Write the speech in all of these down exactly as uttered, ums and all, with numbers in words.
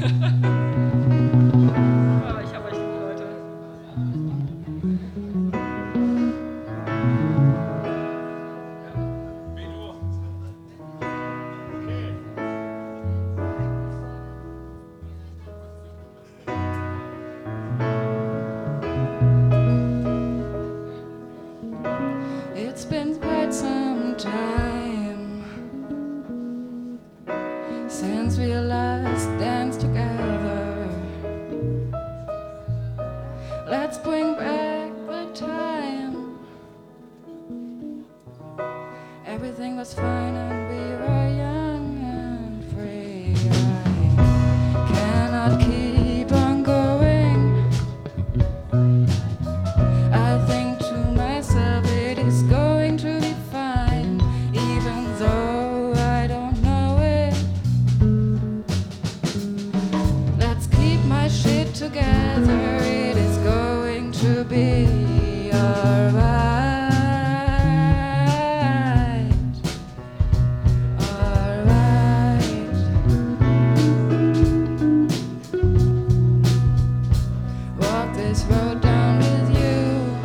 ich hab euch lieb, Leute. It's been quite some time since we last danced together. Let's bring back the time. Everything was fine and we were young and free. I cannot keep on going. I think to myself it is going to be fine, even though I don't know it. Let's keep my shit together, it is going to be alright. Alright. Walk this road down with you.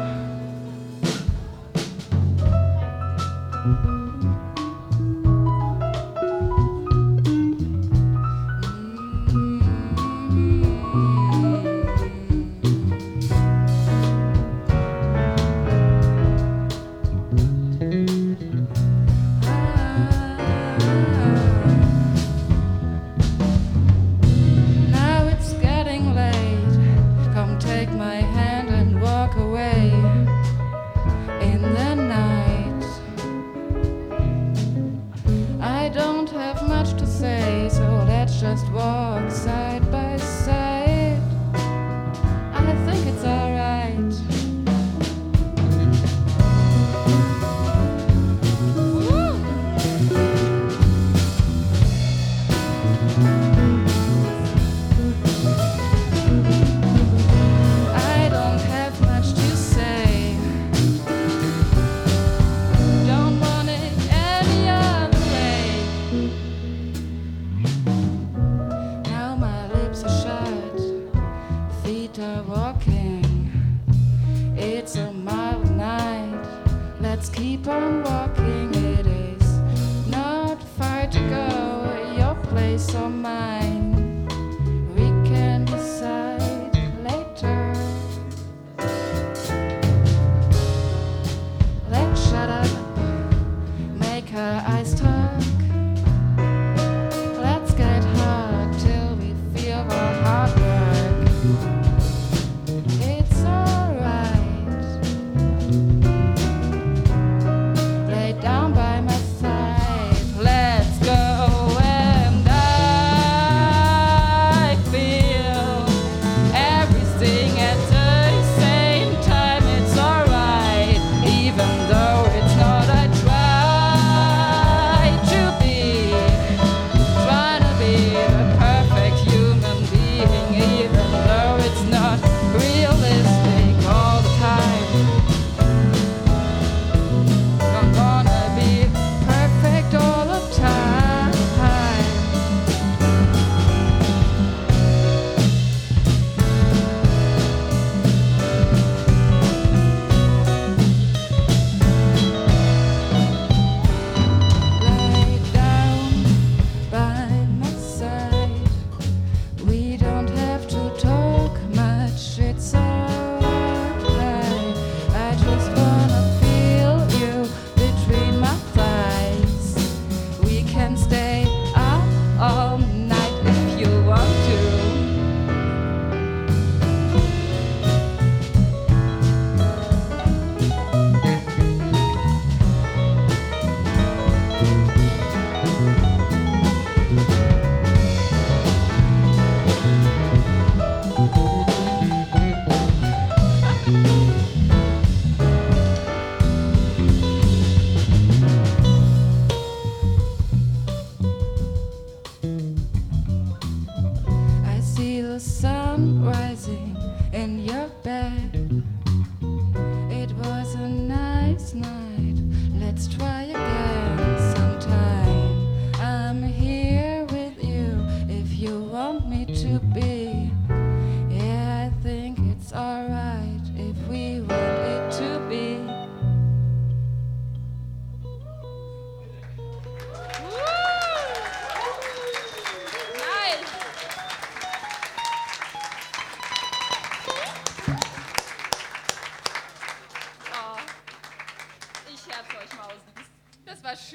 Now it's getting late. Come take my hand and walk away in the night. I don't have much to say, so let's just walk side by side. I think it's alright. Woo! I don't have much to say. Don't want it any other way. Now my lips are shut, feet are walking. It's a mild night. Let's keep on walking. It is not far to go, your place or mine. We can decide later. Let's shut up, make her eyes talk. Let's get hard till we feel the hard work. It's alright. Lay down by my side. Let's go and I feel everything at the same time. It's alright, even though it's not. I try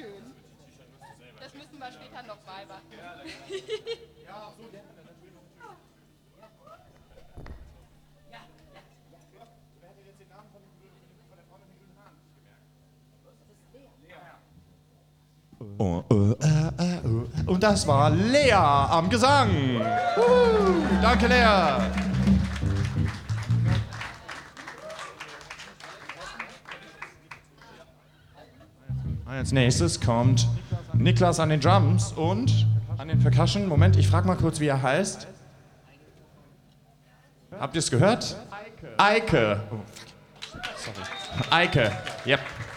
schön. Das müssen wir später noch beibehalten. Oh, oh, äh, äh, oh. Und das war Lea am Gesang. Uhu, danke, Lea. Als nächstes kommt Niklas an den Drums und an den Percussion. Moment, ich frage mal kurz, wie er heißt. Habt ihr es gehört? Eike. Oh, fuck. Sorry. Eike. Yep.